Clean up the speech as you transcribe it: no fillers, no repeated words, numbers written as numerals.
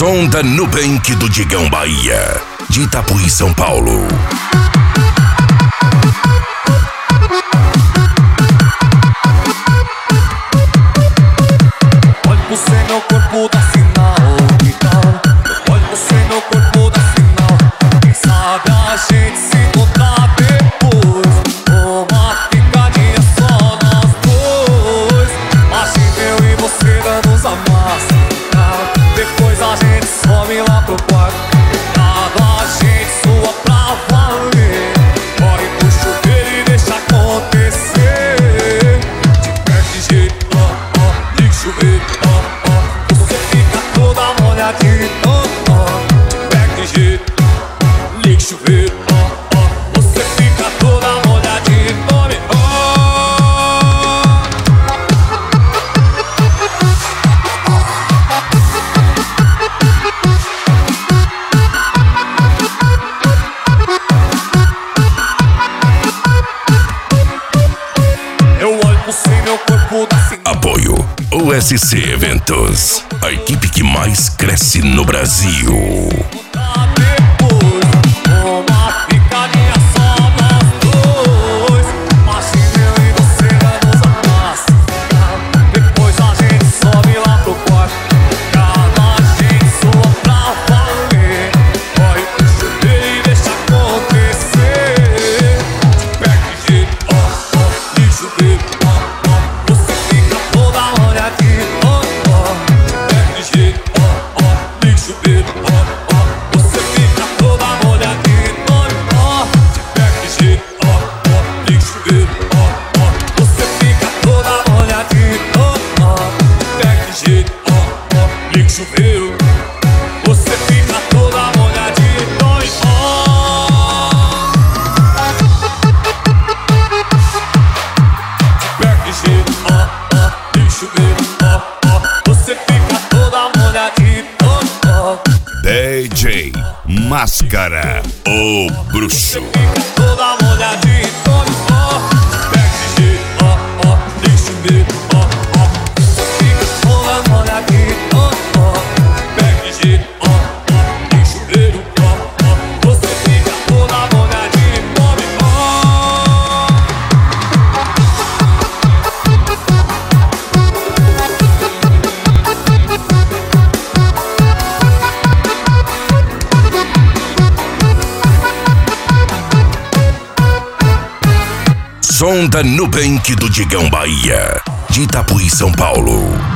Som da Nubank do Digão Bahia, de Itapuí, São Paulo. Olha você, meu corpo dá sinal, então. Olha você, meu corpo dá sinal. Quem sabe a gente se encontrar depois. Uma picadinha só nós dois. Imagina eu e você dando os amassos. Depois a gente sobe lá pro quarto. Nada a gente sua pra valer. Corre pro chuveiro e deixa acontecer. De perto de jeito, liga o chuveiro, você fica toda molhadinha, de perto de jeito, liga o chuveiro, você fica toda molhadinha, tome, eu olho pro seu, meu corpo dá sinal. Apoio OSC Eventos, a equipe que mais cresce no Brasil. Uma picadinha só nós dois. Imagina eu e você dando os amassos. Depois a gente sobe lá pro quarto. Cada gente sua pra valer. Corre pro chuveiro e deixa acontecer. De perto de jeito, liga o chuveiro, você fica toda molhadinha, de perto de jeito, liga o chuveiro, você fica toda molhadinha, de perto de jeito, liga o chuveiro, você fica toda molhadinha, de perto de jeito, liga o chuveiro, você fica toda molhadinha, perto de jeito, liga o chuveiro, você fica toda molhadinha, DJ Máscara, o bruxo. fica toda molhadinha, perto de jeito, liga o chuveiro, você fica toda molhadinha, perto de jeito, liga o chuveiro, você fica toda molhadinha, Som da Nubank do Digão Bahia, de Itapuí, São Paulo.